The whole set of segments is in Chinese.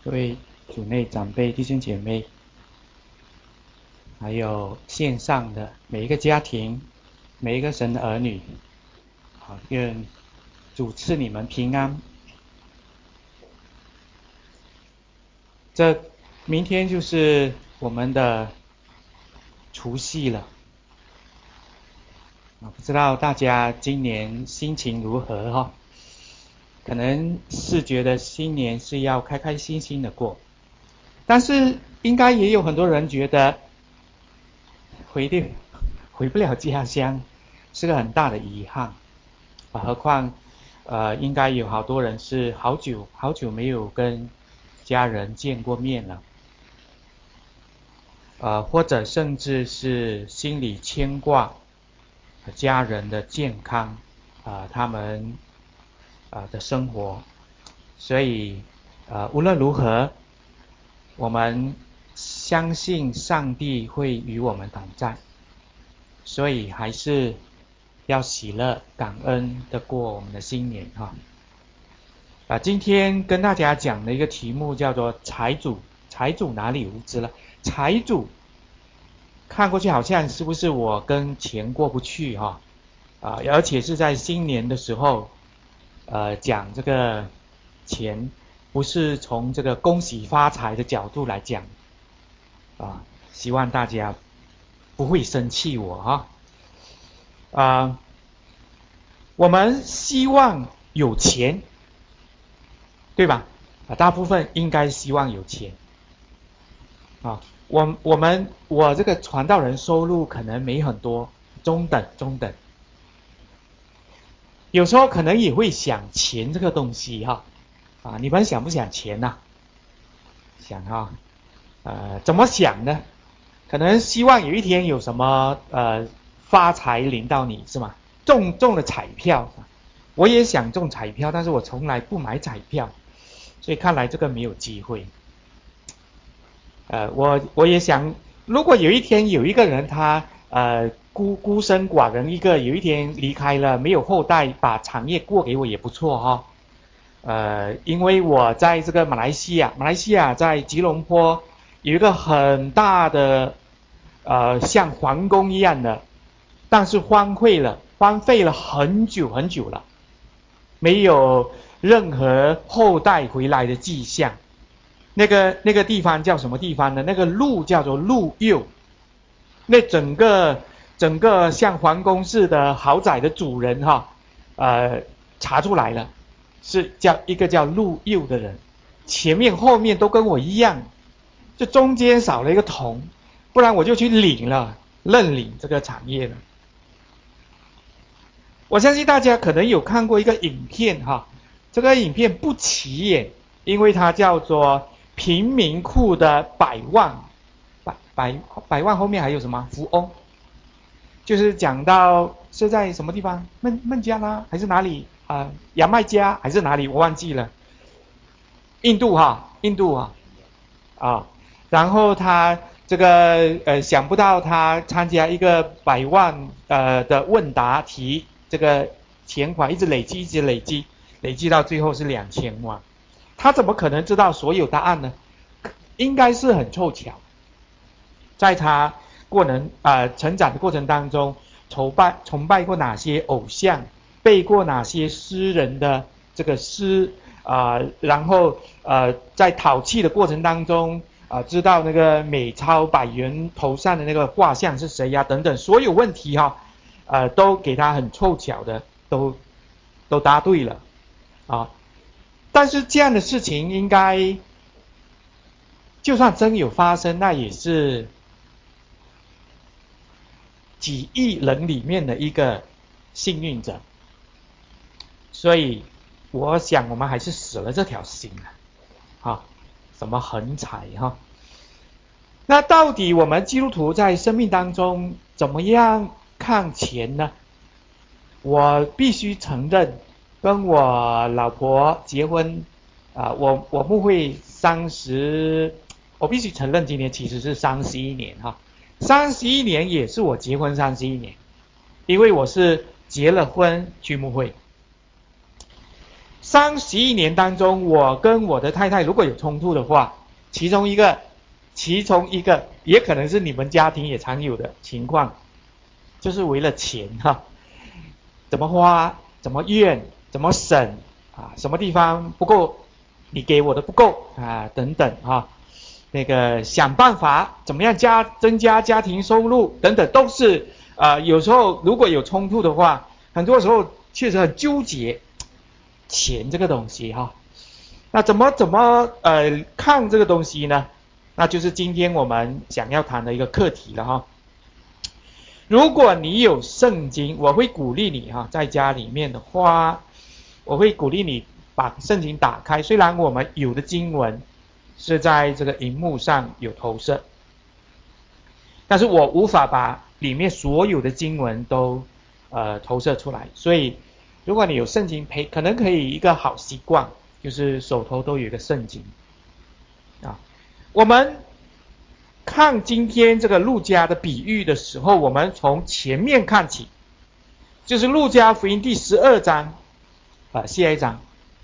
各位主内长辈、弟兄姐妹，还有线上的每一个家庭、每一个神的儿女，好，愿主赐你们平安。这明天就是我们的除夕了，不知道大家今年心情如何哈？可能是觉得新年是要开开心心的过，但是应该也有很多人觉得回不了家乡是个很大的遗憾何况应该有好多人是好久没有跟家人见过面了或者甚至是心里牵挂家人的健康他们的生活，所以无论如何我们相信上帝会与我们同在，所以还是要喜乐感恩的过我们的新年今天跟大家讲的一个题目叫做财主哪里无知了？财主看过去好像是不是我跟钱过不去而且是在新年的时候讲这个钱不是从这个恭喜发财的角度来讲希望大家不会生气我我们希望有钱，对吧？大部分应该希望有钱我这个传道人收入可能没很多，中等，有时候可能也会想钱这个东西你们想不想钱想怎么想呢？可能希望有一天有什么发财临到你是吗？中了彩票，我也想中彩票，但是我从来不买彩票，所以看来这个没有机会。我也想，如果有一天有一个人他孤身寡人一个，有一天离开了，没有后代，把产业过给我也不错因为我在这个马来西亚在吉隆坡有一个很大的像皇宫一样的，但是荒废了很久了，没有任何后代回来的迹象。那个地方叫什么地方呢？那个路叫做路右。那整个像皇宫似的豪宅的主人查出来了，是一个叫路右的人，前面后面都跟我一样，就中间少了一个同，不然我就去认领这个产业了。我相信大家可能有看过一个影片这个影片不起眼，因为它叫做贫民窟的百万后面还有什么富翁，就是讲到是在什么地方，孟加拉还是哪里牙买加还是哪里我忘记了，印度然后他这个想不到他参加一个100万的问答题，这个钱款一直累积到最后是2000万，他怎么可能知道所有答案呢？应该是很凑巧，在他成长的过程当中，崇拜过哪些偶像，背过哪些诗人的这个诗然后在讨气的过程当中知道那个美钞百元头上的那个画像是谁等等，所有问题都给他很凑巧的都答对了但是这样的事情应该就算真有发生，那也是几亿人里面的一个幸运者，所以我想我们还是死了这条心什么横财那到底我们基督徒在生命当中怎么样看钱呢？我必须承认，跟我老婆结婚我牧会我必须承认今年其实是31年31年也是我结婚31年，因为我是结了婚去牧会， 31年当中，我跟我的太太如果有冲突的话，其中一个也可能是你们家庭也常有的情况，就是为了钱哈，怎么花，怎么用，怎么省啊，什么地方不够，你给我的不够啊，等等哈，那个想办法怎么样增加家庭收入等等，都是有时候如果有冲突的话，很多时候确实很纠结钱这个东西哈。那怎么看这个东西呢？那就是今天我们想要谈的一个课题了哈。如果你有圣经，我会鼓励你哈，在家里面的话，我会鼓励你把圣经打开。虽然我们有的经文是在这个荧幕上有投射，但是我无法把里面所有的经文都投射出来。所以如果你有圣经可能可以一个好习惯，就是手头都有一个圣经啊。我们看今天这个路加的比喻的时候，我们从前面看起，就是路加福音第12章下一章。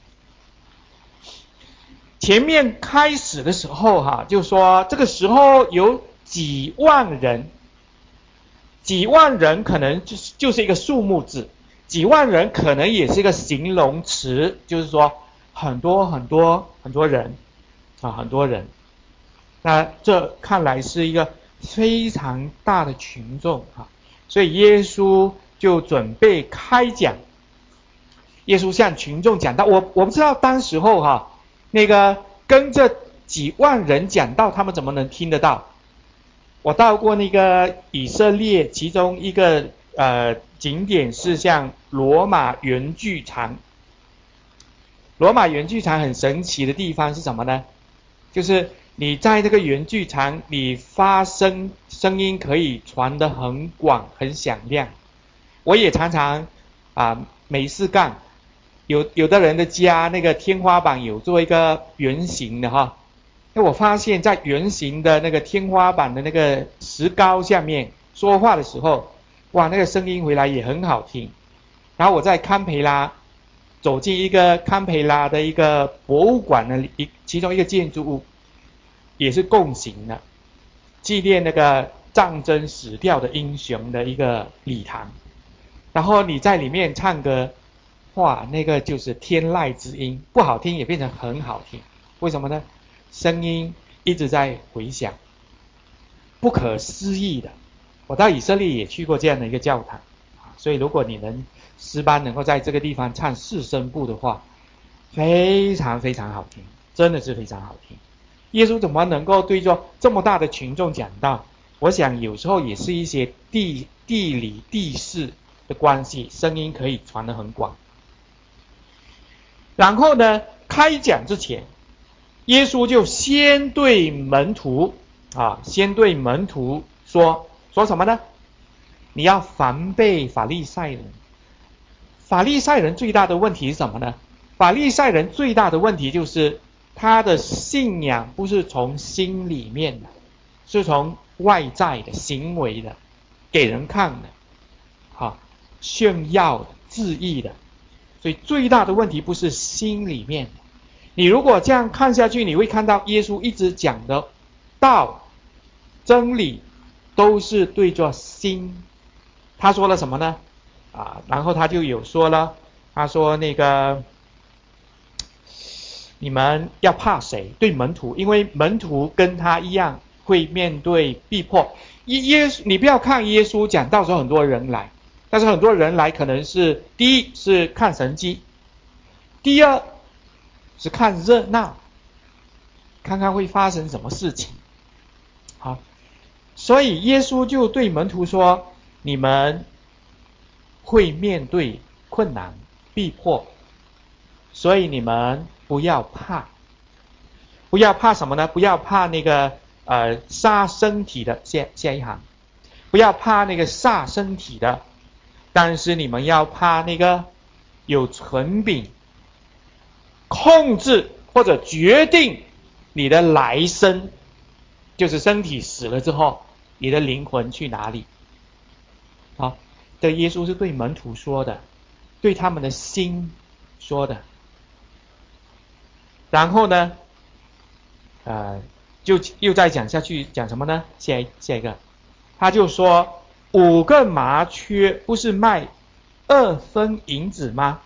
前面开始的时候哈，就说这个时候有几万人可能就是一个数目字，几万人可能也是一个形容词，就是说很多人啊，很多人。那这看来是一个非常大的群众啊，所以耶稣就准备开讲。耶稣向群众讲道，我不知道当时候哈，那个跟着几万人讲道，他们怎么能听得到？我到过那个以色列，其中一个景点是像罗马圆剧场。罗马圆剧场很神奇的地方是什么呢？就是你在这个圆剧场，你发声音可以传得很广很响亮。我也常常没事干，有的人的家那个天花板有做一个圆形的哈，那我发现在圆形的那个天花板的那个石膏下面说话的时候，哇，那个声音回来也很好听。然后我在堪培拉走进一个堪培拉的一个博物馆的其中一个建筑物，也是共行的，纪念那个战争死掉的英雄的一个礼堂。然后你在里面唱歌，哇，那个就是天籁之音，不好听也变成很好听。为什么呢？声音一直在回响，不可思议的。我到以色列也去过这样的一个教堂，所以如果你们诗班能够在这个地方唱4声部的话，非常非常好听，真的是非常好听。耶稣怎么能够对着这么大的群众讲道？我想有时候也是一些地理地势的关系，声音可以传得很广。然后呢，开讲之前，耶稣就先对门徒说什么呢？你要防备法利赛人。法利赛人最大的问题是什么呢？法利赛人最大的问题就是他的信仰不是从心里面的，是从外在的行为的，给人看的，炫耀的、自义的。所以最大的问题不是心里面的。你如果这样看下去，你会看到耶稣一直讲的道、真理都是对着心。他说了什么呢？然后他就有说了，他说那个你们要怕谁？对门徒，因为门徒跟他一样会面对逼迫。你不要看耶稣讲到时候很多人来，但是很多人来可能是第一是看神迹，第二是看热闹，看看会发生什么事情。好，所以耶稣就对门徒说，你们会面对困难逼迫，所以你们不要怕。不要怕什么呢？不要怕那个杀身体的，下一行，不要怕那个杀身体的，但是你们要怕那个有权柄控制或者决定你的来生，就是身体死了之后，你的灵魂去哪里。好，这耶稣是对门徒说的，对他们的心说的。 然后呢，就又再讲下去，讲什么呢？下一个，他就说5个麻雀不是卖2分银子吗？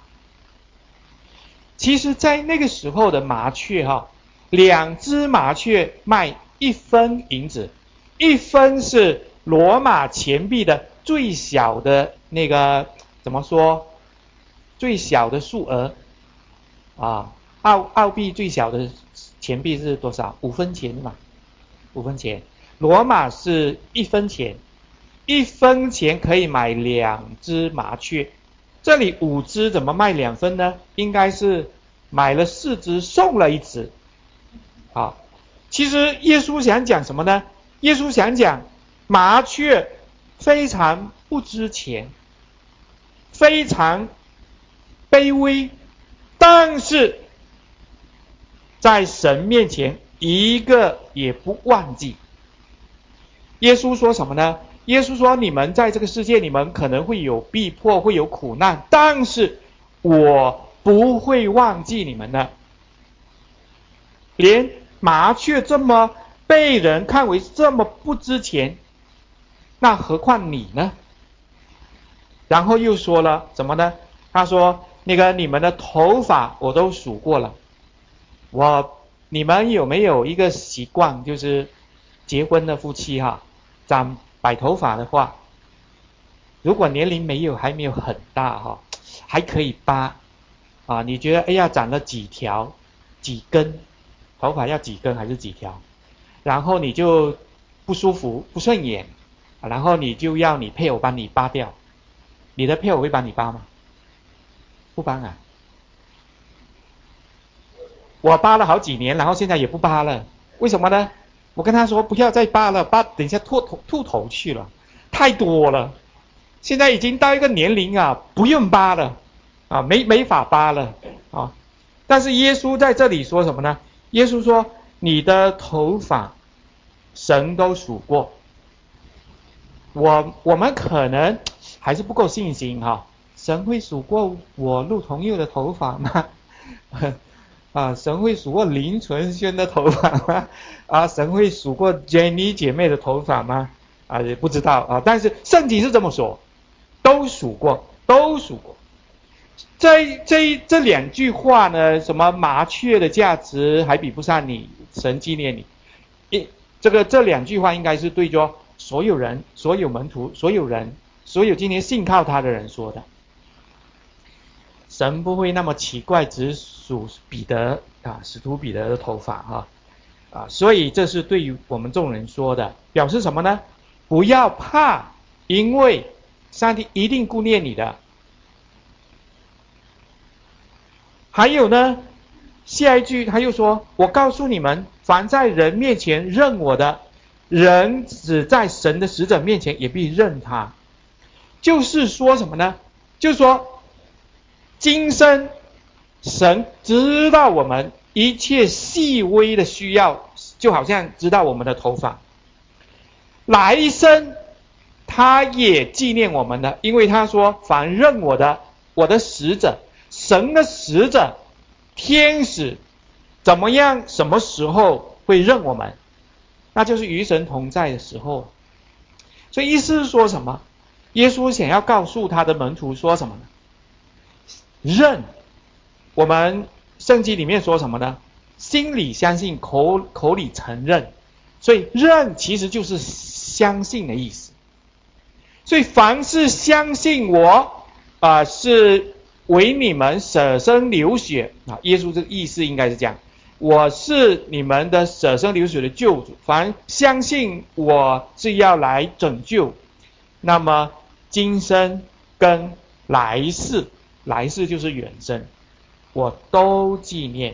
其实在那个时候的麻雀2只麻雀卖1分银子，1分是罗马钱币的最小的那个怎么说？最小的数额啊，澳币最小的钱币是多少？5分钱嘛，5分钱。罗马是1分钱，1分钱可以买2只麻雀。这里5只怎么卖2分呢？应该是买了4只送了1只。其实耶稣想讲什么呢？耶稣想讲麻雀非常不值钱，非常卑微，但是在神面前一个也不忘记。耶稣说什么呢？耶稣说你们在这个世界你们可能会有逼迫，会有苦难，但是我不会忘记你们的。连麻雀这么被人看为这么不值钱，那何况你呢？然后又说了什么呢？他说那个你们的头发我都数过了。你们有没有一个习惯，就是结婚的夫妻长白头发的话，如果年龄还没有很大还可以扒你觉得哎呀长了几条几根头发，要几根还是几条，然后你就不舒服不顺眼，然后你就要你配偶帮你扒掉，你的配偶会帮你扒吗？不帮啊。我扒了好几年，然后现在也不扒了。为什么呢？我跟他说不要再扒了，扒等一下秃头去了，太多了。现在已经到一个年龄不用扒了没法扒了但是耶稣在这里说什么呢？耶稣说你的头发神都数过。我们可能还是不够信心神会数过我陆同佑的头发吗？神会数过林纯轩的头发吗？神会数过 Jenny 姐妹的头发吗？也不知道但是圣经是这么说，都数过。这2句话呢，什么麻雀的价值还比不上你，神纪念你。这2句话应该是对着所有人、所有门徒、所有今天信靠他的人说的。神不会那么奇怪，只数彼得使徒彼得的头发所以这是对于我们众人说的，表示什么呢？不要怕，因为上帝一定顾念你的。还有呢，下一句他又说，我告诉你们，凡在人面前认我的，人只在神的使者面前也必认他。就是说什么呢？就是说今生神知道我们一切细微的需要，就好像知道我们的头发。来生他也纪念我们的，因为他说凡认我的，我的使者，神的使者天使怎么样什么时候会认我们？那就是与神同在的时候。所以意思是说什么？耶稣想要告诉他的门徒说什么呢？认，我们圣经里面说什么呢？心里相信，口里承认。所以认其实就是相信的意思。所以凡是相信我是为你们舍身流血耶稣这个意思应该是这样，我是你们的舍身流血的救主，凡相信我是要来拯救，那么今生跟来世就是远生，我都纪念。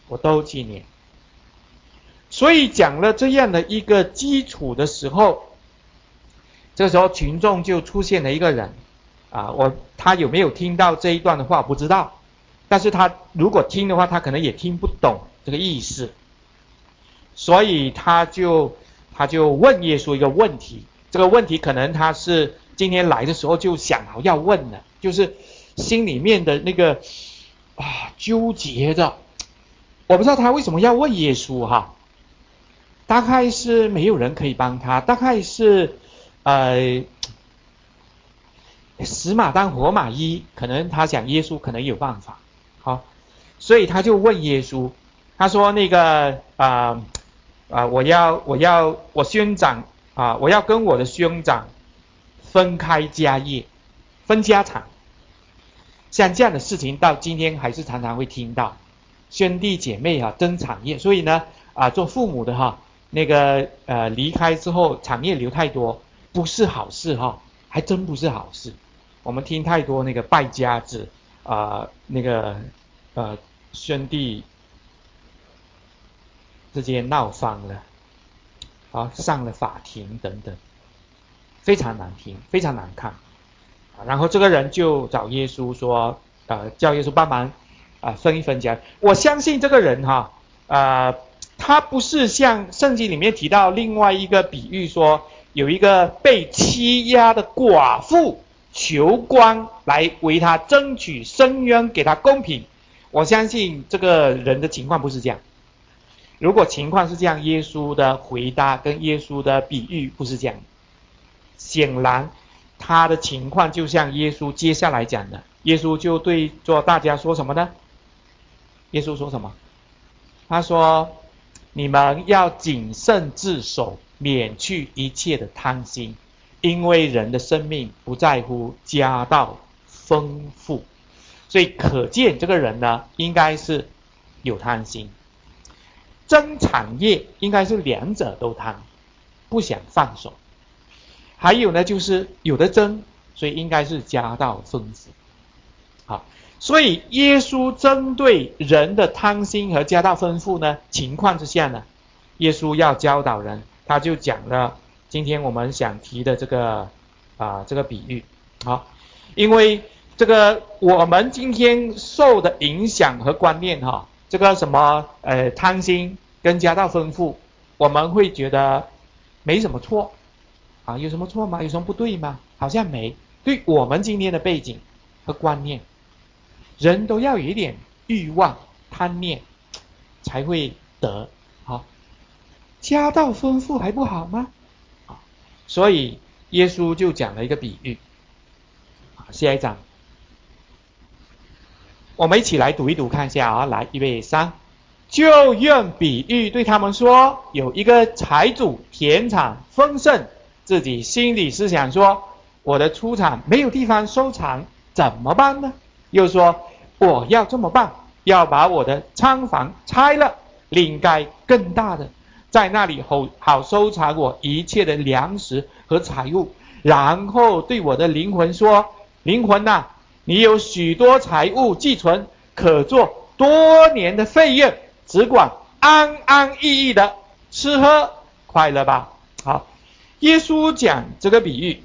所以讲了这样的一个基础的时候，这时候群众就出现了一个人他有没有听到这一段的话不知道，但是他如果听的话，他可能也听不懂这个意思，所以他就问耶稣一个问题。这个问题可能他是今天来的时候就想好要问的，就是心里面的那个纠结的， 我不知道他为什么要问耶稣哈，大概是没有人可以帮他，大概是死马当活马医，可能他想耶稣可能有办法，好，所以他就问耶稣，他说那个我兄长我要跟我的兄长分开家业，分家产。像这样的事情到今天还是常常会听到，兄弟姐妹争产业，所以呢做父母的那个离开之后产业留太多，不是好事还真不是好事。我们听太多那个败家子那个兄弟之间闹翻了上了法庭等等，非常难听，非常难看。然后这个人就找耶稣说叫耶稣帮忙分一分家。我相信这个人他不是像圣经里面提到另外一个比喻说有一个被欺压的寡妇求官来为他争取伸冤给他公平。我相信这个人的情况不是这样。如果情况是这样，耶稣的回答跟耶稣的比喻不是这样。显然他的情况就像耶稣接下来讲的，耶稣就对着大家说什么呢？耶稣说什么？他说你们要谨慎自守，免去一切的贪心，因为人的生命不在乎家道丰富。所以可见这个人呢应该是有贪心，争产业应该是两者都贪，不想放手。还有呢就是有的争，所以应该是家道丰富。好，所以耶稣针对人的贪心和家道丰富呢情况之下呢，耶稣要教导人，他就讲了今天我们想提的这个比喻。好，因为这个我们今天受的影响和观念这个什么贪心跟家道丰富，我们会觉得没什么错有什么错吗？有什么不对吗？好像没。对我们今天的背景和观念，人都要有一点欲望贪念才会得家道丰富还不好吗？所以耶稣就讲了一个比喻。下一章我们一起来读一读看一下来预备3，就用比喻对他们说，有一个财主田产丰盛，自己心里思想说，我的出产没有地方收藏，怎么办呢？又说我要这么办，要把我的仓房拆了，另盖更大的，在那里好收藏我一切的粮食和财物。然后对我的灵魂说，灵魂你有许多财物寄存，可做多年的费用，只管安安逸逸的吃喝快乐吧。好，耶稣讲这个比喻，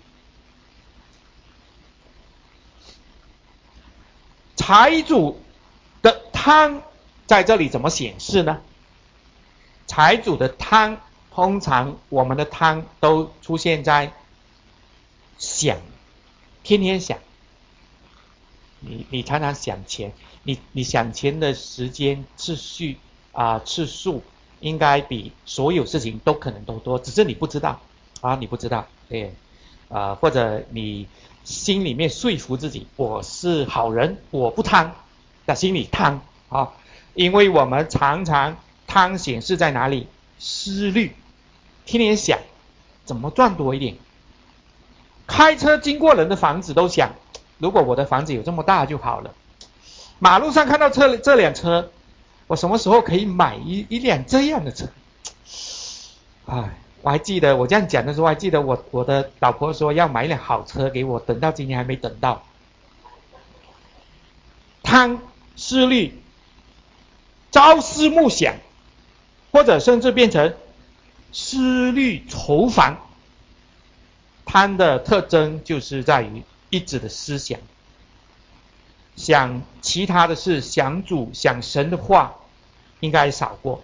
财主的贪在这里怎么显示呢？财主的贪，通常我们的贪都出现在想，天天想，你常常想钱，你想钱的时间次数应该比所有事情都可能都多，只是你不知道你不知道，对或者你心里面说服自己我是好人，我不贪，但心里贪因为我们常常贪显示在哪里？思虑，天天想怎么赚多一点。开车经过人的房子都想，如果我的房子有这么大就好了。马路上看到这辆车，我什么时候可以买一辆这样的车？我还记得我这样讲的时候，还记得我的老婆说要买一辆好车给我，等到今天还没等到。贪思虑，朝思暮想，或者甚至变成思虑愁烦。贪的特征就是在于一直的思想，想其他的事，想主想神的话应该少过。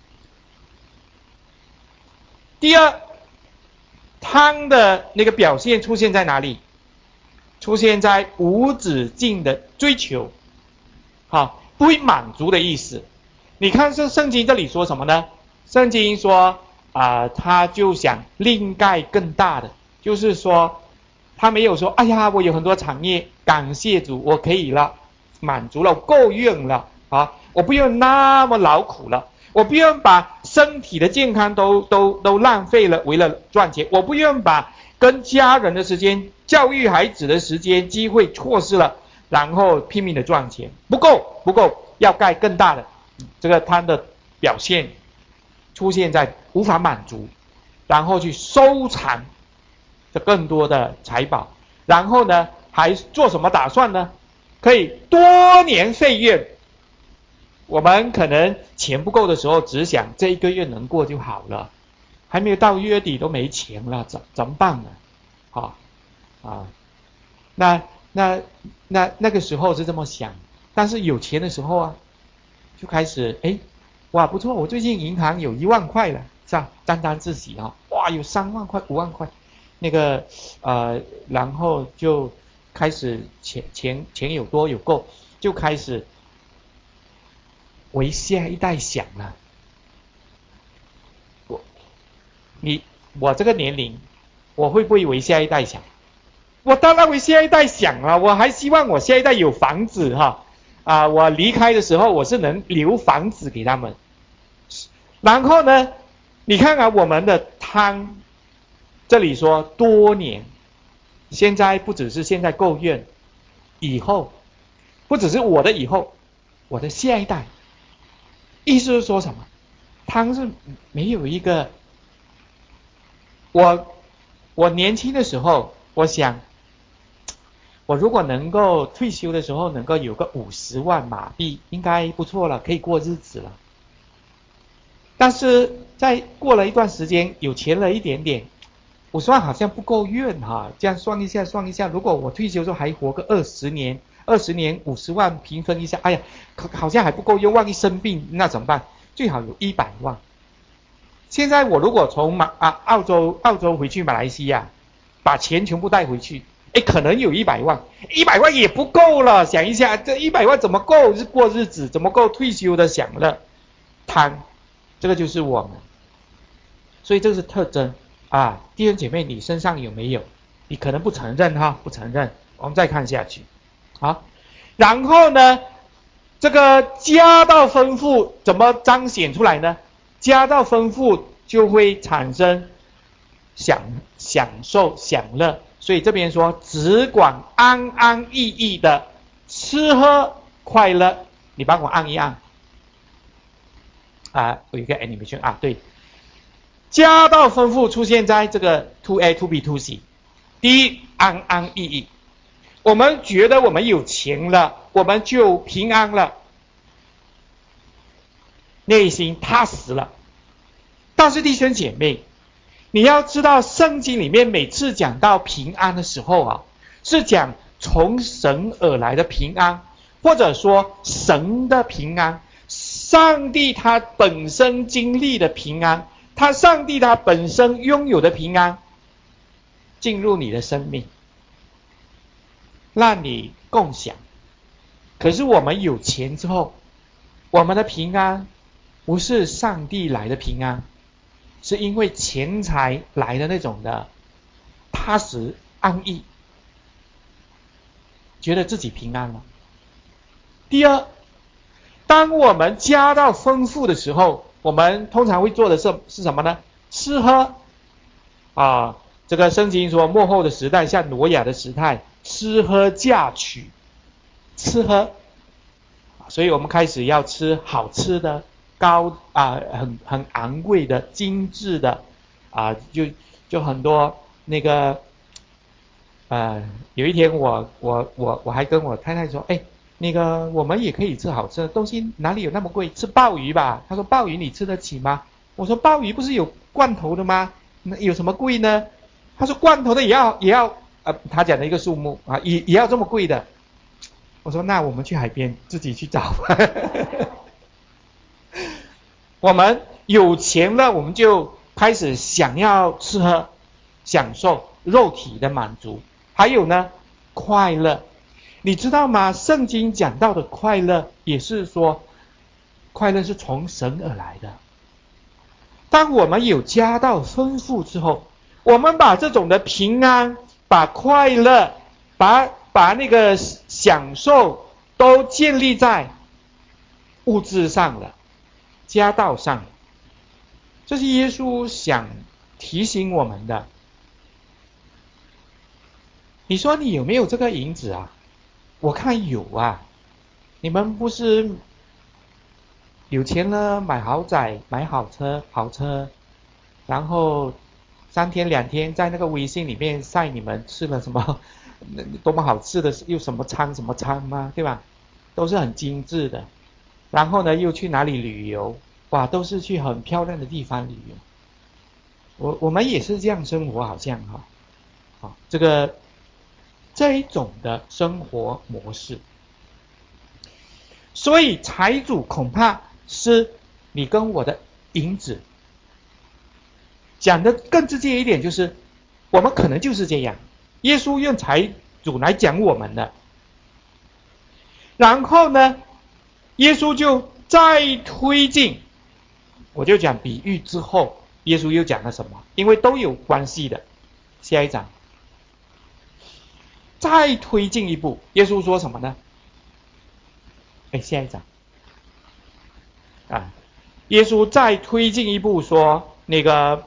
第二，贪的那个表现出现在哪里？出现在无止境的追求，不会满足的意思。 你看圣经这里说什么呢？圣经说他就想另盖更大的，就是说他没有说哎呀我有很多产业，感谢主我可以了，满足了，够用了啊，我不用那么劳苦了，我不用把身体的健康都浪费了，为了赚钱，我不用把跟家人的时间、教育孩子的时间、机会错失了，然后拼命的赚钱，不够，要盖更大的。这个他的表现出现在无法满足，然后去收藏这更多的财宝，然后呢还做什么打算呢？可以多年废业。我们可能钱不够的时候，只想这一个月能过就好了，还没有到月底都没钱了，怎么办呢？那个时候是这么想，但是有钱的时候啊，就开始哇不错，我最近银行有1万块了，是吧？沾沾自喜啊，哇有3万块、5万块，那个然后就开始钱有多有够，就开始为下一代想了。我这个年龄，我会不会为下一代想？我当然为下一代想了，我还希望我下一代有房子哈，我离开的时候我是能留房子给他们。然后呢，你看看我们的汤，这里说多年，现在不只是现在够用，以后不只是我的以后，我的下一代，意思是说什么？汤是没有一个，我年轻的时候，我想我如果能够退休的时候能够有个50万马币，应该不错了，可以过日子了。但是在过了一段时间，有钱了一点点，50万好像不够用哈。这样算一下，如果我退休之后还活个20年50万平分一下，哎呀，好像还不够用，万一生病那怎么办？最好有100万。现在我如果从澳洲回去马来西亚，把钱全部带回去，可能有100万，100万也不够了。想一下，这100万怎么够过日子？怎么够退休的享乐？贪，这个就是我们。所以这是特征弟兄姐妹，你身上有没有？你可能不承认哈，不承认。我们再看下去，好，然后呢，这个家道丰富怎么彰显出来呢？家道丰富就会产生享受享乐，所以这边说只管安安逸逸的吃喝快乐，你帮我按一按有一个 animation 对，家道丰富出现在这个 2A、2B、2C。第一，安安逸逸，我们觉得我们有钱了，我们就平安了，内心踏实了。但是弟兄姐妹，你要知道圣经里面每次讲到平安的时候是讲从神而来的平安，或者说神的平安，上帝他本身经历的平安，上帝他本身拥有的平安进入你的生命，让你共享。可是我们有钱之后，我们的平安不是上帝来的平安，是因为钱财来的那种的踏实安逸，觉得自己平安了。第二，当我们家道丰富的时候，我们通常会做的是什么呢？吃喝这个圣经说末后的时代像挪亚的时代，吃喝嫁娶，吃喝，所以我们开始要吃好吃的，很昂贵的，精致的就很多那个有一天我还跟我太太说，那个我们也可以吃好吃的东西，哪里有那么贵？吃鲍鱼吧。她说鲍鱼你吃得起吗？我说鲍鱼不是有罐头的吗？那有什么贵呢？她说罐头的也要她讲的一个数目也要这么贵的。我说那我们去海边自己去找吧。我们有钱了，我们就开始想要吃喝，享受肉体的满足。还有呢，快乐。你知道吗？圣经讲到的快乐也是说快乐是从神而来的。当我们有家道丰富之后，我们把这种的平安、把快乐、把那个享受都建立在物质上了，家道上了。这是耶稣想提醒我们的。你说你有没有这个银子啊？我看有啊。你们不是有钱了买豪宅、买好车，然后3天2天在那个微信里面晒你们吃了什么多么好吃的，又什么餐吗？对吧？都是很精致的。然后呢，又去哪里旅游？哇，都是去很漂亮的地方旅游。我们也是这样生活，好像这一种的生活模式。所以财主恐怕是你跟我的银子。讲的更直接一点，就是我们可能就是这样。耶稣用财主来讲我们的。然后呢，耶稣就再推进，我就讲比喻之后，耶稣又讲了什么？因为都有关系的。下一章再推进一步，耶稣说什么呢？下一章耶稣再推进一步说，那个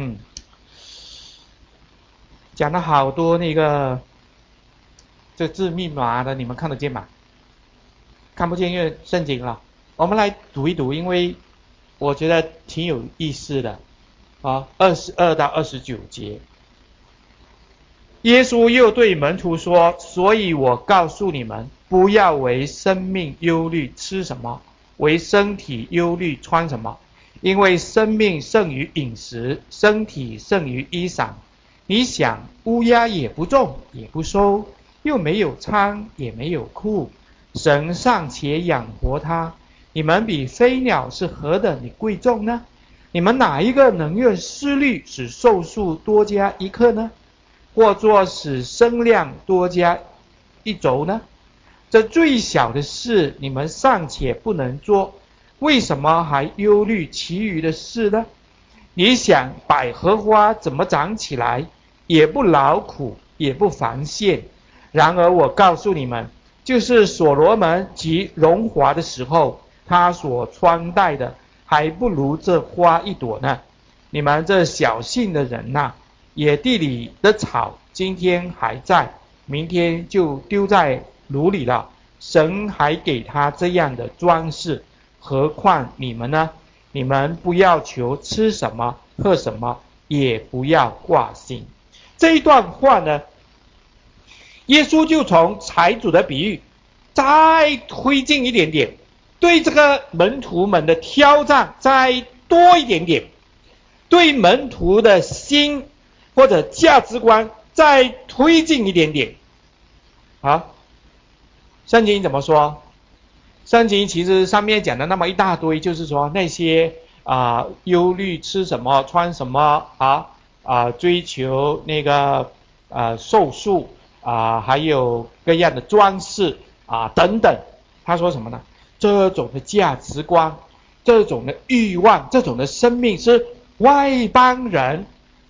讲了好多那个这字密码的，你们看得见吗？看不见，因为圣经了。我们来读一读，因为我觉得挺有意思的22到29节。耶稣又对门徒说：所以我告诉你们，不要为生命忧虑吃什么，为身体忧虑穿什么，因为生命胜于饮食，身体胜于衣裳。你想，乌鸦也不种也不收，又没有仓也没有库，神尚且养活它，你们比飞鸟是何等的贵重呢？你们哪一个能用思虑使寿数多加1刻呢？或作使身量多加1轴呢？这最小的事你们尚且不能做，为什么还忧虑其余的事呢？你想，百合花怎么长起来，也不劳苦，也不纺线。然而我告诉你们，就是所罗门极荣华的时候，他所穿戴的还不如这花一朵呢。你们这小信的人哪，野地里的草今天还在，明天就丢在炉里了。神还给他这样的装饰，何况你们呢？你们不要求吃什么喝什么，也不要挂心。这一段话呢，耶稣就从财主的比喻再推进一点点，对这个门徒们的挑战再多一点点，对门徒的心或者价值观再推进一点点。圣经怎么说？圣经其实上面讲的那么一大堆，就是说那些忧虑吃什么穿什么追求那个寿数还有各样的装饰等等。他说什么呢？这种的价值观，这种的欲望，这种的生命是外邦人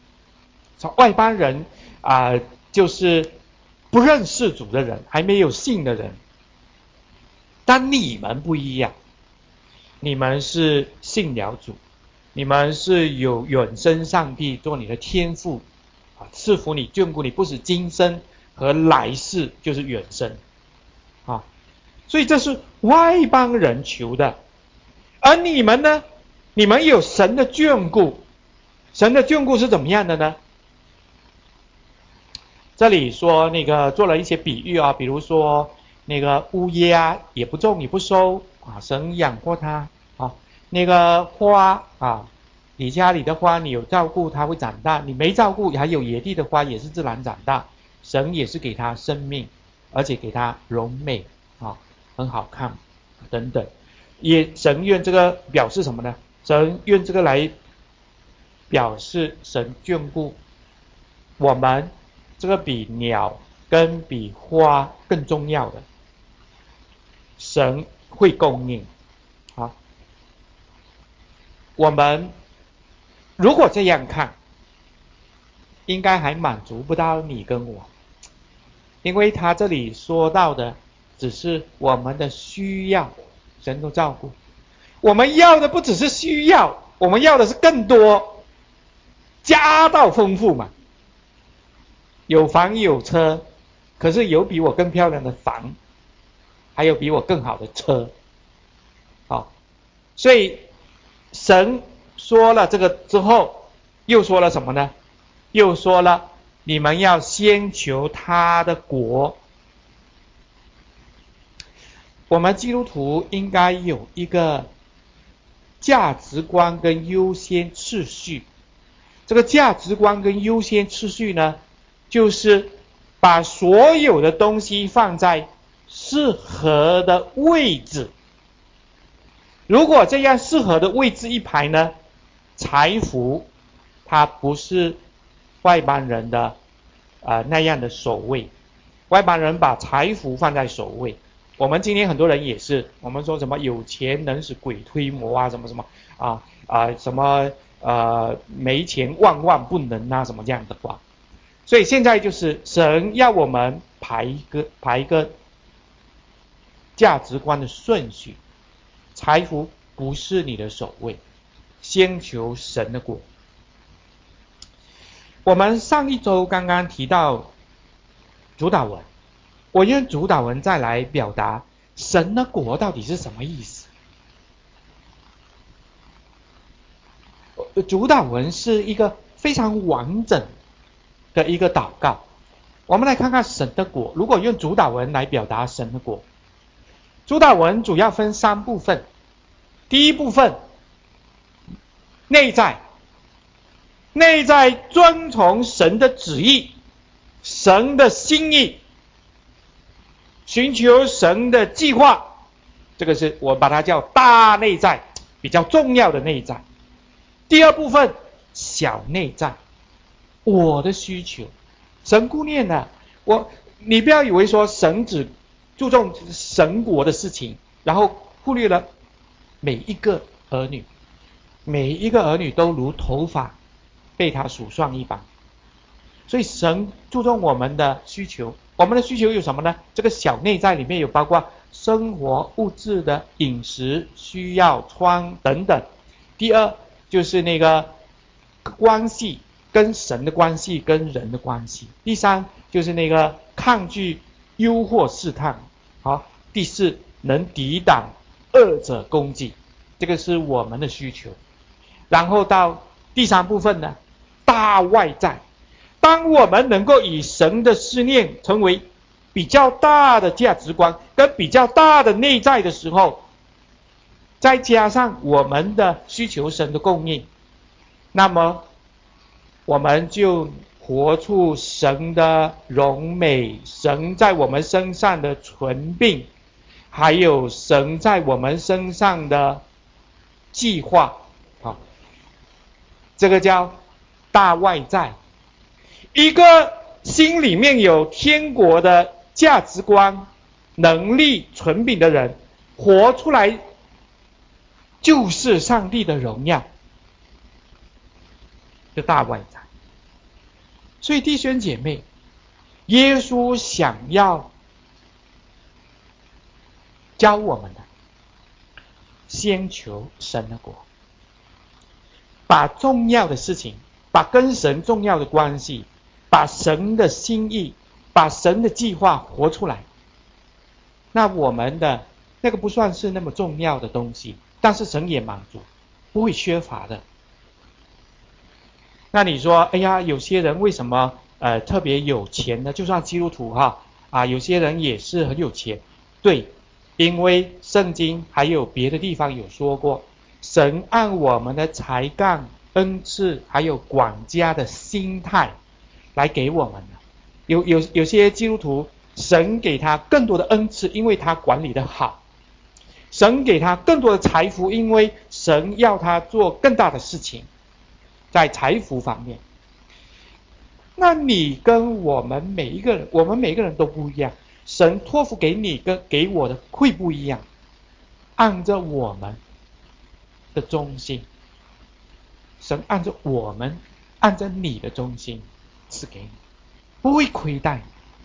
就是不认识主的人，还没有信的人。但你们不一样，你们是信了主，你们是有永生上帝做你的天父赐福你眷顾你，不是今生和来世就是永生所以这是外邦人求的。而你们呢？你们有神的眷顾。神的眷顾是怎么样的呢？这里说那个做了一些比喻比如说那个乌鸦也不种也不收神养活它那个花你家里的花你有照顾它会长大，你没照顾还有野地的花也是自然长大，神也是给它生命，而且给它荣美很好看等等。神愿这个表示什么呢？神愿这个来表示神眷顾我们，这个比鸟跟比花更重要的，神会供应我们如果这样看，应该还满足不到你跟我，因为他这里说到的只是我们的需要，神都照顾。我们要的不只是需要，我们要的是更多，加到丰富嘛。有房有车，可是有比我更漂亮的房，还有比我更好的车。好，所以神说了这个之后，又说了什么呢？又说了你们要先求他的国。我们基督徒应该有一个价值观跟优先次序。这个价值观跟优先次序呢，就是把所有的东西放在适合的位置。如果这样适合的位置一排呢，财富它不是外邦人的那样的首位。外邦人把财富放在首位，我们今天很多人也是，我们说什么有钱能使鬼推磨啊，什么什么什么没钱万万不能啊，什么这样的话。所以现在就是神要我们排一个价值观的顺序，财富不是你的首位，先求神的国。我们上一周刚刚提到主导文，我用主导文再来表达神的国到底是什么意思。主导文是一个非常完整的一个祷告。我们来看看神的国，如果用主导文来表达神的国，主导文主要分3部分。第一部分，内在遵从神的旨意，神的心意，寻求神的计划，这个是我把它叫大内在，比较重要的内在。第二部分，小内在，我的需求。神顾念的，你不要以为说神只注重神国的事情，然后忽略了每一个儿女，每一个儿女都如头发被他数算一般。所以神注重我们的需求，我们的需求有什么呢？这个小内在里面有包括生活物质的饮食需要、穿等等。第二就是那个关系，跟神的关系，跟人的关系。第三就是那个抗拒诱惑试探。好，第四能抵挡恶者攻击，这个是我们的需求。然后到第3部分呢，大外在。当我们能够以神的思念成为比较大的价值观跟比较大的内在的时候，再加上我们的需求神的供应，那么我们就活出神的荣美，神在我们身上的纯并，还有神在我们身上的计划。好，这个叫大外在。一个心里面有天国的价值观、能力、权柄的人，活出来就是上帝的荣耀，这大外在。所以弟兄姐妹，耶稣想要教我们的，先求神的国，把重要的事情，把跟神重要的关系，把神的心意，把神的计划活出来。那我们的那个不算是那么重要的东西，但是神也满足，不会缺乏的。那你说，哎呀，有些人为什么特别有钱呢？就算基督徒有些人也是很有钱。对，因为圣经还有别的地方有说过，神按我们的才干、恩赐还有管家的心态来给我们的。有些基督徒，神给他更多的恩赐，因为他管理得好；神给他更多的财富，因为神要他做更大的事情，在财富方面。那你跟我们每一个人都不一样，神托付给你跟给我的会不一样，按照我们的忠心， 神按着你的忠心赐给你，不会亏待你。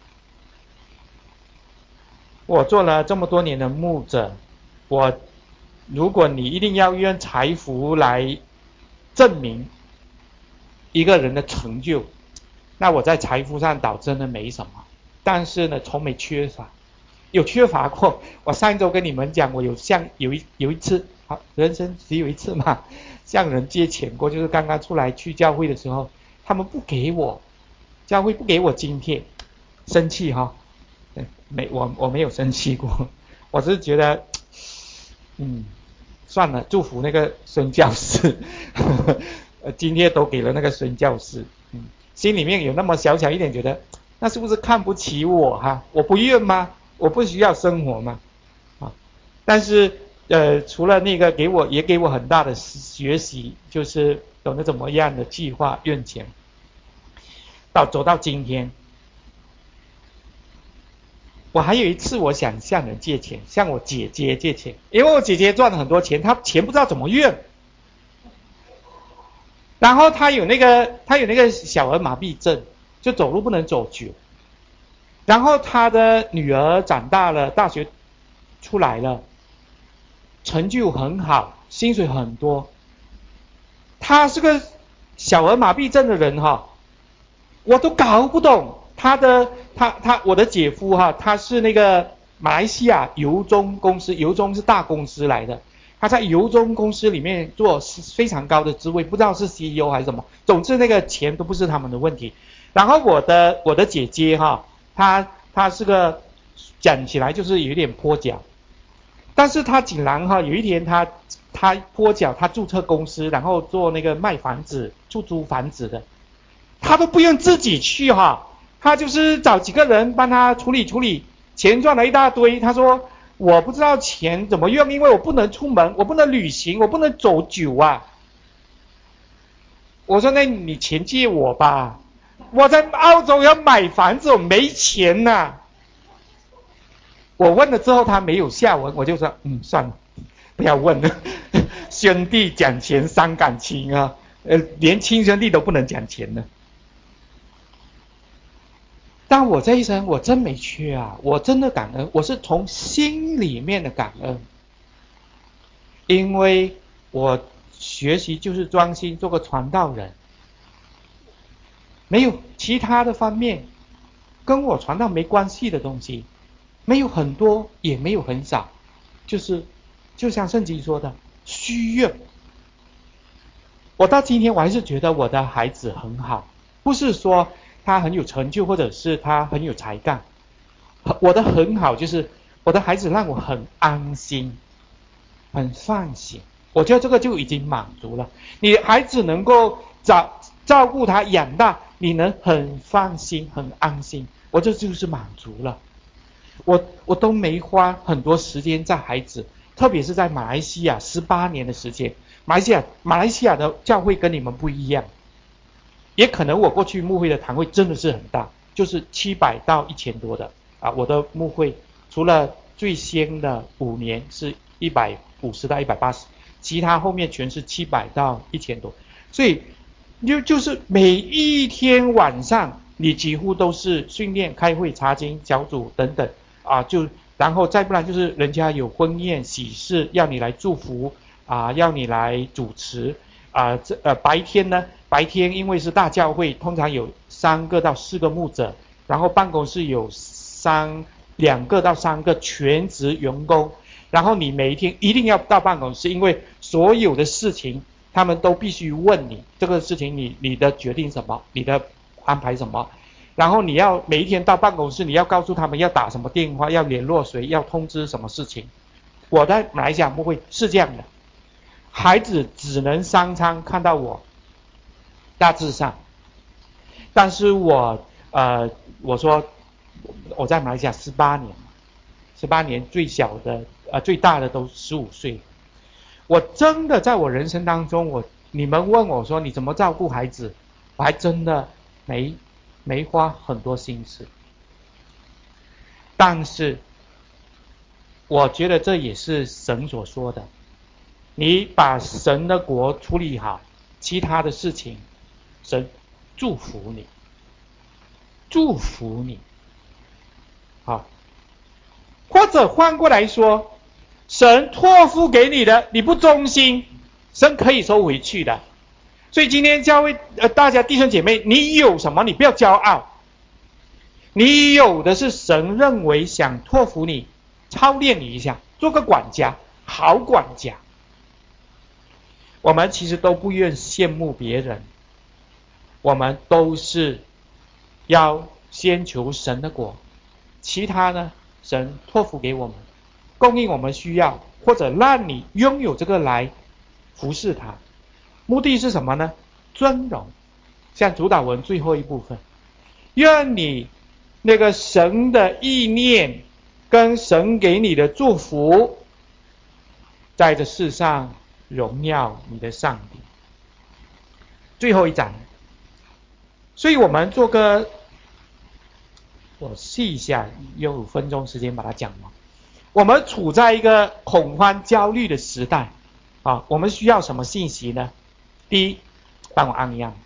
我做了这么多年的牧者，如果你一定要用财富来证明一个人的成就，那我在财富上倒真的没什么，但是呢，从没缺乏，有缺乏过。我上周跟你们讲，我有一次，好，人生只有一次嘛，向人借钱过，就是刚刚出来去教会的时候，他们不给我，教会不给我津贴，生气哈。我没有生气过，我只是觉得，算了，祝福那个孙教士，今天都给了那个孙教士，心里面有那么小小一点觉得，那是不是看不起我哈？我不愿吗？我不需要生活吗？但是除了那个也给我很大的学习，就是懂得怎么样的计划用钱，走到今天。我还有一次，我想向人借钱，向我姐姐借钱，因为我姐姐赚了很多钱，她钱不知道怎么用，然后她有那个小儿麻痹症，就走路不能走久，然后她的女儿长大了，大学出来了，成就很好，薪水很多，她是个小儿麻痹症的人哈，我都搞不懂。我的姐夫哈，他是那个马来西亚油中公司，油中是大公司来的，他在油中公司里面做非常高的职位，不知道是 CEO 还是什么，总之那个钱都不是他们的问题。然后我的姐姐哈，她是个讲起来就是有点跛脚，但是她竟然哈有一天她跛脚，她注册公司，然后做那个卖房子、出租房子的，她都不用自己去哈。他就是找几个人帮他处理，钱赚了一大堆。他说我不知道钱怎么用，因为我不能出门，我不能旅行，我不能走久啊。我说那你钱借我吧，我在澳洲要买房子，我没钱呐。我问了之后他没有下文，我就说算了，不要问了。兄弟讲钱伤感情啊，连亲兄弟都不能讲钱呢。但我这一生我真没缺啊，我真的感恩，我是从心里面的感恩，因为我学习就是专心做个传道人，没有其他的方面跟我传道没关系的东西，没有很多也没有很少，就像圣经说的虚愿。我到今天我还是觉得我的孩子很好，不是说他很有成就，或者是他很有才干。我的很好就是我的孩子让我很安心，很放心。我觉得这个就已经满足了。你孩子能够照顾他养大，你能很放心、很安心，我这就是满足了。我都没花很多时间在孩子，特别是在马来西亚18年的时间。马来西亚的教会跟你们不一样。也可能我过去牧会的堂会真的是很大，就是700到1000多的啊。我的牧会除了最先的5年是150到180，其他后面全是700到1000多。所以就是每一天晚上你几乎都是训练、开会、查经、小组等等啊，然后再不然就是人家有婚宴喜事要你来祝福啊，要你来主持啊。白天因为是大教会，通常有3个到4个牧者，然后办公室有2个到3个全职员工，然后你每一天一定要到办公室，因为所有的事情他们都必须问你这个事情你的决定什么，你的安排什么，然后你要每一天到办公室，你要告诉他们要打什么电话，要联络谁，要通知什么事情。我在马来西亚牧会是这样的，孩子只能3餐看到我，大致上。但是我说我在马来西亚18年最小的最大的都15岁。我真的在我人生当中，你们问我说你怎么照顾孩子，我还真的没花很多心思。但是我觉得这也是神所说的，你把神的国处理好， 其他的事情，神祝福你，祝福你。好，或者换过来说，神托付给你的，你不忠心，神可以收回去的。所以今天教会大家弟兄姐妹，你有什么你不要骄傲，你有的是神认为想托付你，操练你一下，做个管家，好管家。我们其实都不愿羡慕别人，我们都是要先求神的国，其他呢，神托付给我们，供应我们需要，或者让你拥有这个来服侍他。目的是什么呢？尊荣。像主导文最后一部分，愿你那个神的意念跟神给你的祝福，在这世上荣耀你的上帝。最后一章，所以我们做个，我试一下，用5分钟时间把它讲完。我们处在一个恐慌焦虑的时代啊，我们需要什么信息呢？第一，帮我按一按。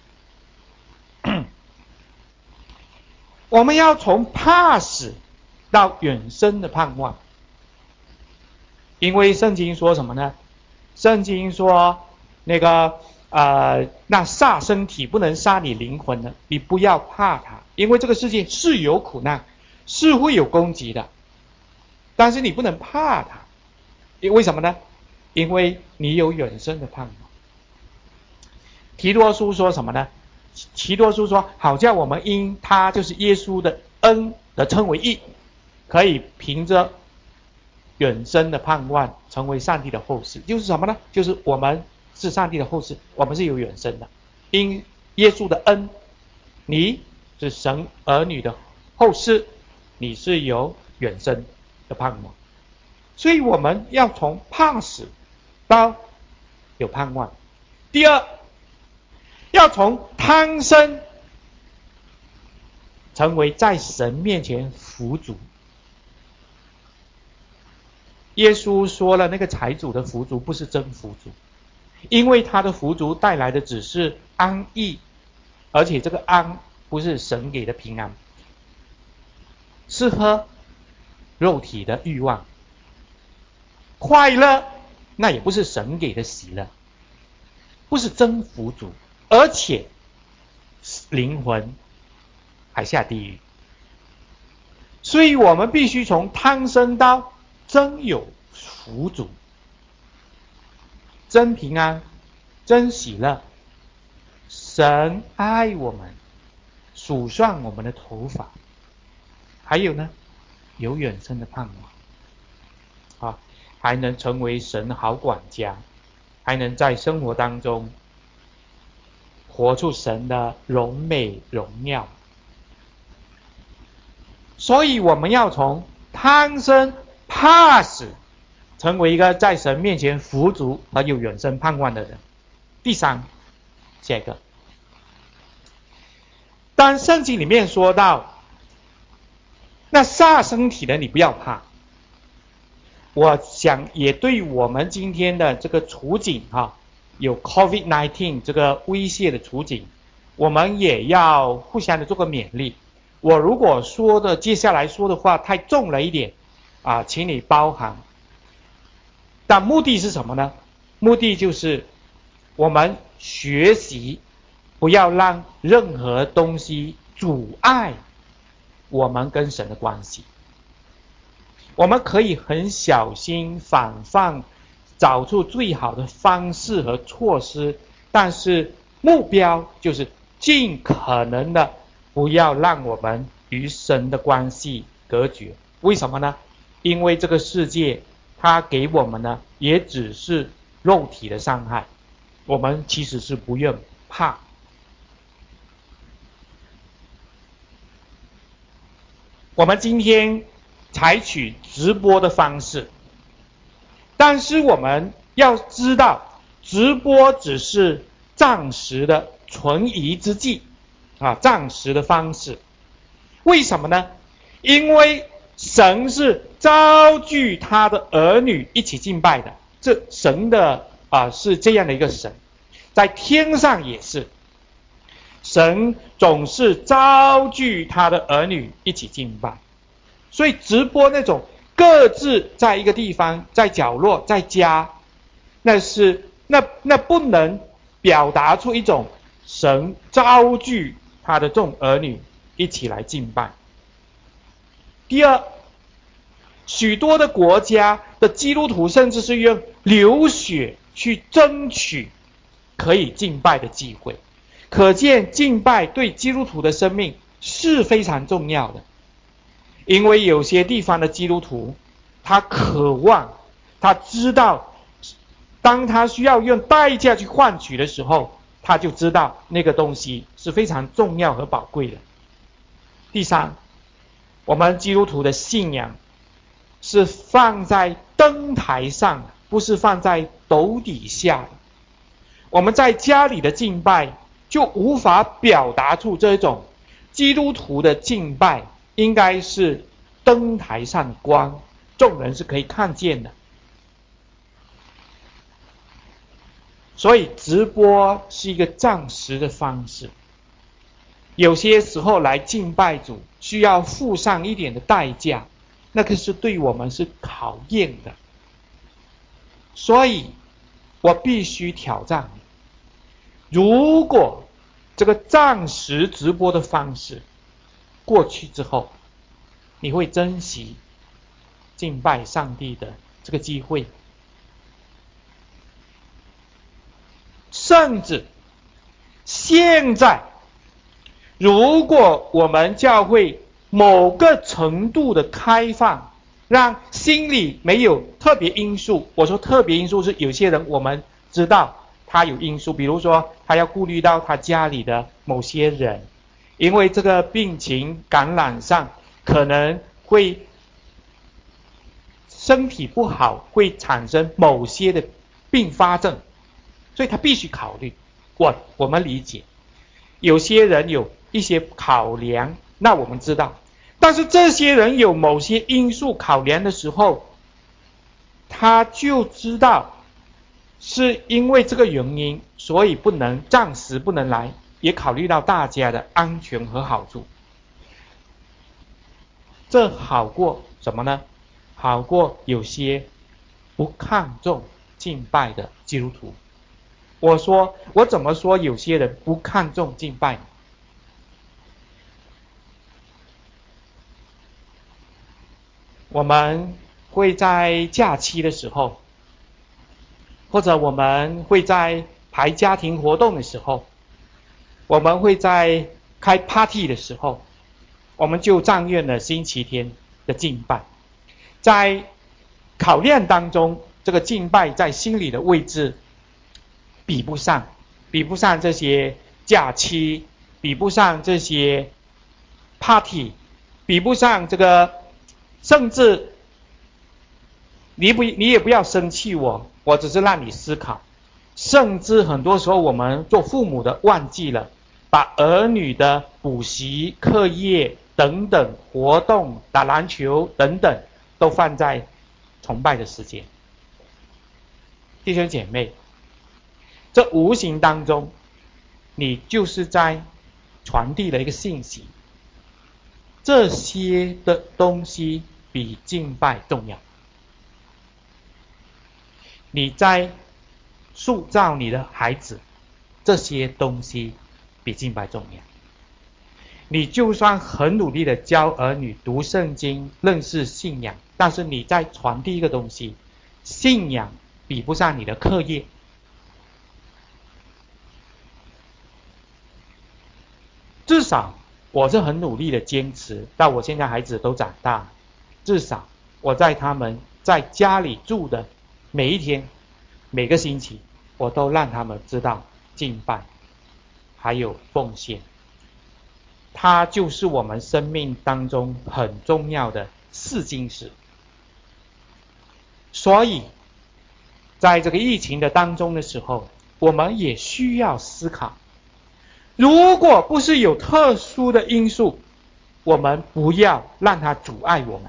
我们要从怕死到永生的盼望，因为圣经说什么呢？圣经说那个那杀身体不能杀你灵魂的，你不要怕它，因为这个世界是有苦难，是会有攻击的，但是你不能怕它，为什么呢？因为你有永生的盼望。提多书说什么呢？提多书说，好叫我们因他就是耶稣的恩而称为义，可以凭着永生的盼望成为上帝的后嗣。就是什么呢？就是我们是上帝的后嗣，我们是有永生的。因耶稣的恩，你是神儿女的后嗣，你是有永生的盼望。所以我们要从怕死到有盼望。第二，要从贪生成为在神面前富足。耶稣说了，那个财主的富足不是真富足，因为他的富足带来的只是安逸，而且这个安不是神给的平安，是和肉体的欲望。快乐那也不是神给的喜乐，不是真富足，而且灵魂还下地狱。所以我们必须从贪生到真有富足，真平安，真喜乐。神爱我们，数算我们的头发，还有呢，有永生的盼望啊，还能成为神好管家，还能在生活当中活出神的荣美荣耀。所以我们要从贪生怕死成为一个在神面前富足和有永生盼望的人。第三，下一个，当圣经里面说到那杀身体的你不要怕，我想也对我们今天的这个处境有 COVID-19 这个威胁的处境，我们也要互相的做个勉励。我如果说的接下来说的话太重了一点请你包涵。但目的是什么呢？目的就是我们学习不要让任何东西阻碍我们跟神的关系。我们可以很小心防范，找出最好的方式和措施，但是目标就是尽可能的不要让我们与神的关系隔绝。为什么呢？因为这个世界它给我们呢也只是肉体的伤害，我们其实是不愿怕。我们今天采取直播的方式，但是我们要知道，直播只是暂时的存疑之计暂时的方式。为什么呢？因为神是召聚他的儿女一起敬拜的，这神的是这样的一个神。 在天上也是，神总是召聚他的儿女一起敬拜。所以直播那种各自在一个地方，在角落，在家，那不能表达出一种神召聚他的众儿女一起来敬拜。第二，许多的国家的基督徒甚至是用流血去争取可以敬拜的机会，可见敬拜对基督徒的生命是非常重要的。因为有些地方的基督徒，他渴望，他知道，当他需要用代价去换取的时候，他就知道那个东西是非常重要和宝贵的。第三，我们基督徒的信仰是放在灯台上，不是放在斗底下的。我们在家里的敬拜就无法表达出这种基督徒的敬拜应该是灯台上的光，众人是可以看见的。所以直播是一个暂时的方式，有些时候来敬拜主需要付上一点的代价，那个是对我们是考验的。所以我必须挑战你，如果这个暂时直播的方式过去之后，你会珍惜敬拜上帝的这个机会，甚至现在如果我们教会某个程度的开放，让心里没有特别因素，我说特别因素是有些人我们知道他有因素，比如说他要顾虑到他家里的某些人，因为这个病情感染上可能会身体不好，会产生某些的并发症，所以他必须考虑。我们理解有些人有一些考量，那我们知道，但是这些人有某些因素考量的时候，他就知道是因为这个原因，所以暂时不能来，也考虑到大家的安全和好处。这好过什么呢？好过有些不看重敬拜的基督徒。我怎么说有些人不看重敬拜？我们会在假期的时候，或者我们会在排家庭活动的时候，我们会在开 party 的时候，我们就占用了星期天的敬拜。在考验当中，这个敬拜在心里的位置比不上这些假期，比不上这些 party， 比不上这个，甚至你也不要生气我只是让你思考。甚至很多时候我们做父母的忘记了把儿女的补习、课业等等活动、打篮球等等都放在崇拜的时间。弟兄姐妹，这无形当中你就是在传递了一个信息，这些的东西比敬拜重要。你在塑造你的孩子，这些东西比敬拜重要。你就算很努力的教儿女读圣经、认识信仰，但是你在传递一个东西，信仰比不上你的课业。至少我是很努力的坚持，到我现在孩子都长大，至少我在他们在家里住的每一天、每个星期，我都让他们知道敬拜还有奉献，它就是我们生命当中很重要的试金石。所以在这个疫情的当中的时候，我们也需要思考，如果不是有特殊的因素，我们不要让它阻碍我们。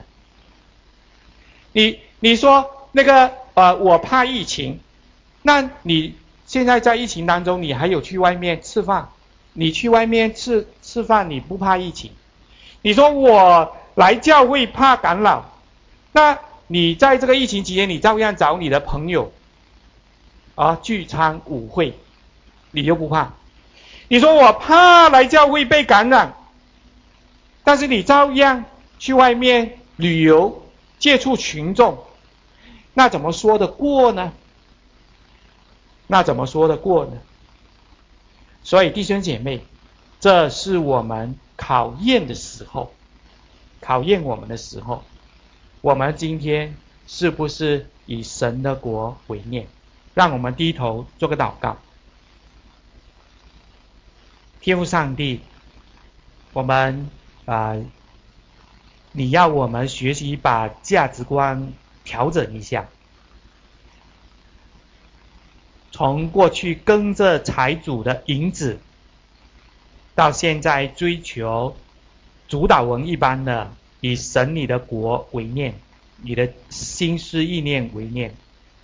你说那个我怕疫情，那你现在在疫情当中，你还有去外面吃饭，你去外面吃饭，你不怕疫情？你说我来教会怕感染，那你在这个疫情期间，你照样找你的朋友聚餐舞会，你又不怕？你说我怕来教会被感染，但是你照样去外面旅游，接触群众，那怎么说得过呢？所以弟兄姐妹，这是我们考验的时候，考验我们的时候，我们今天是不是以神的国为念？让我们低头做个祷告。天父上帝，我们你要我们学习把价值观调整一下，从过去跟着财主的影子，到现在追求主导文一般的以神你的国为念，你的心思意念为念，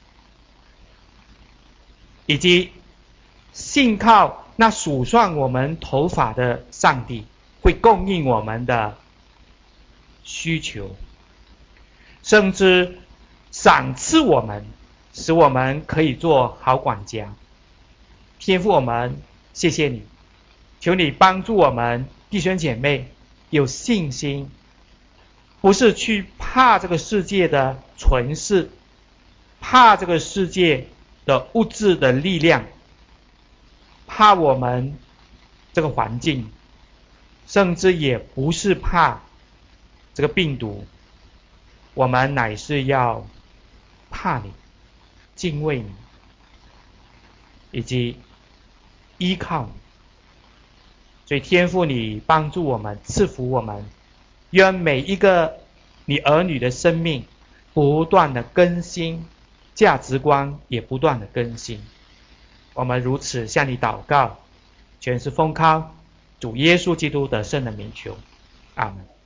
以及信靠那数算我们头发的上帝会供应我们的需求，甚至赏赐我们，使我们可以做好管家。天父，我们谢谢你，求你帮助我们弟兄姐妹有信心，不是去怕这个世界的权势，怕这个世界的物质的力量，怕我们这个环境，甚至也不是怕这个病毒，我们乃是要怕你，敬畏你，以及依靠你。所以天父，你帮助我们，赐福我们，愿每一个你儿女的生命不断的更新，价值观也不断的更新。我们如此向你祷告，全是奉靠主耶稣基督得胜的名求，阿们。